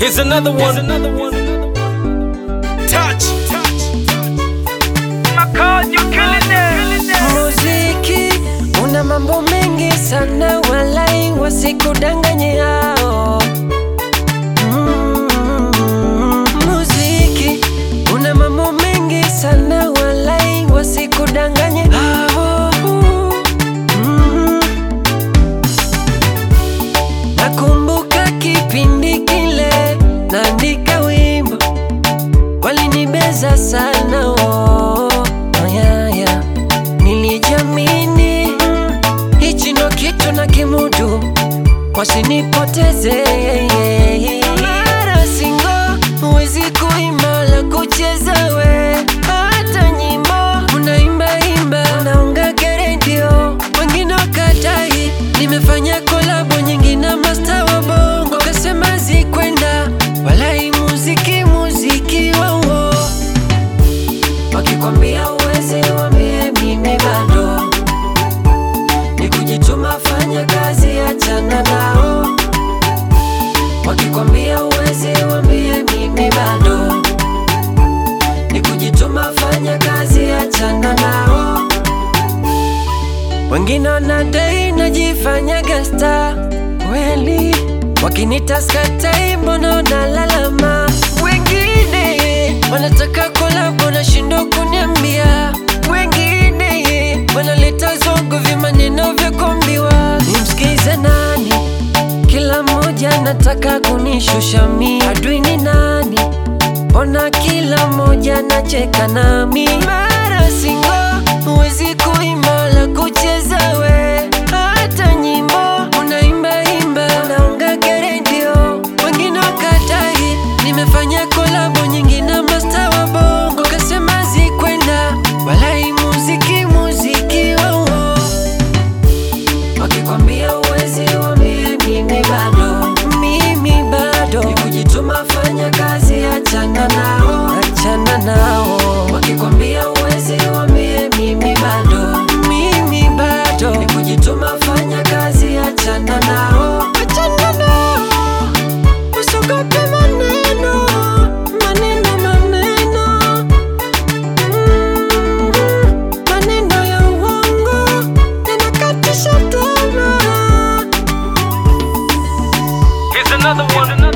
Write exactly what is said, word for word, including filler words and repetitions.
Here's another one. Here's another one. Touch. Muziki una mambo mengi sana, walai wasikudanganye hao. Mm, muziki una mambo mengi sana, walai wasikudanganye hao. Mm, nakumbuka kipindi kile naandika wimbo, walinibeza sana oh. Nilijamini hichi ndo kitu na kimudu, wasinipoteze. Mara singo uwezi kuimba la kucheza we, hata nyimbo unaimba imba unaunga keredio, wengine wakatai. Nimefanya kolabo nyingi na master wa bongo, kasema zikwenda, walai muziki muziki wao. Wakikwambia uwezi wambie mimi bado, ni kujituma, fanya kazi, achana nao. Wakikwambia uwezi wambie mimi bado, ni kujituma, fanya kazi, achana nao. Wengine wanadai najifanya gasta kweli, wakinita skatai mbona nalalama. Wengine wanataka kolabo na shindo kuniambia, wengine wanaleta zogo vya maneno vya kuambiwa. Nimsikize nani? Kila mmoja nataka kunishusha mi. Adui ni nani? Ona kila mmoja nacheka nami. Mara singo uwezi kuimba la kucheza we, hata nyimbo unaimba imba unaunga keredio, wengine wakatai. Nimefanya kolabo nyingi na master wa bongo, kasema zikwenda, walai muziki muziki wao. Wakikwambia uwezi wambie mimi bado, mimi bado, ni kujituma, fanya kazi, achana nao, achana nao. Wakikwambia uwezi wambie mimi bado, mimi bado, ni kujituma, fanya kazi, achana nao, achana nao. Usiogope maneno, maneno maneno, mm, maneno ya uongo yanakatisha tamaa. Here's another one.